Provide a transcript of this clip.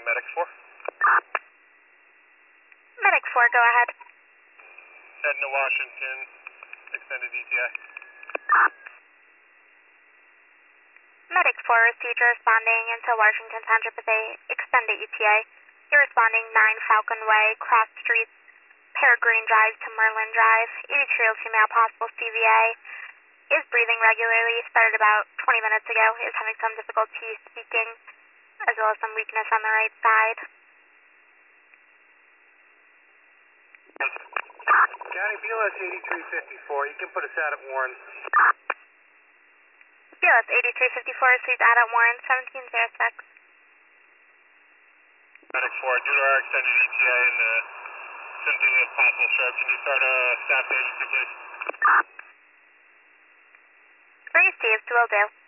Medic 4. Medic 4, go ahead. Heading to Washington, extended ETA. Medic 4 received your responding into Washington Township with a extended ETA. You're responding 9 Falcon Way, cross streets, Peregrine Drive to Merlin Drive, 83-year-old female, possible CVA, is breathing regularly, started about 20 minutes ago, is having some difficulty speaking, as well as some weakness on the right side. County BLS 8354, you can put us out at Warren. BLS 8354 received out at Warren, 1706. Medic 4, due to our extended ETA and the symptoms of possible stroke, can you start a staff agency, please? Received, will do.